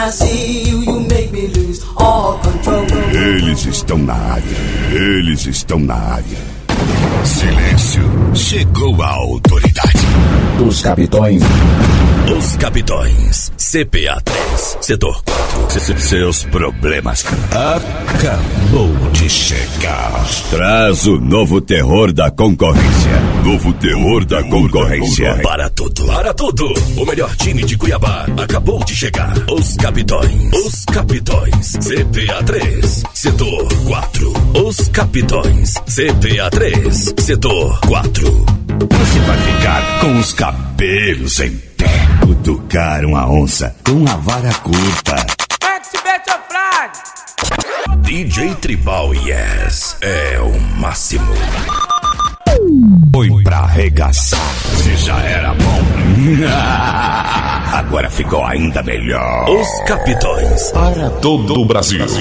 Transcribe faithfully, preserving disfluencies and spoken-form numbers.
I see you, you make me lose all control. Eles estão na área, eles estão na área. Silêncio, chegou a autoridade. Os capitões. Os capitões. C P A três, setor quatro. Seus problemas acabou de chegar. Traz o novo terror da concorrência. Novo terror da concorrência. Para tudo, para tudo. O melhor time de Cuiabá acabou de chegar. Os capitões. Os capitões. C P A três, setor quatro. Os capitões. C P A três, setor quatro. Você vai ficar com os cabelos em pé. Cutucar uma onça com a vara curta. D J Tribal Yes é o máximo. Foi pra arregaçar. Se já era bom, agora ficou ainda melhor. Os capitões. Para todo o Brasil.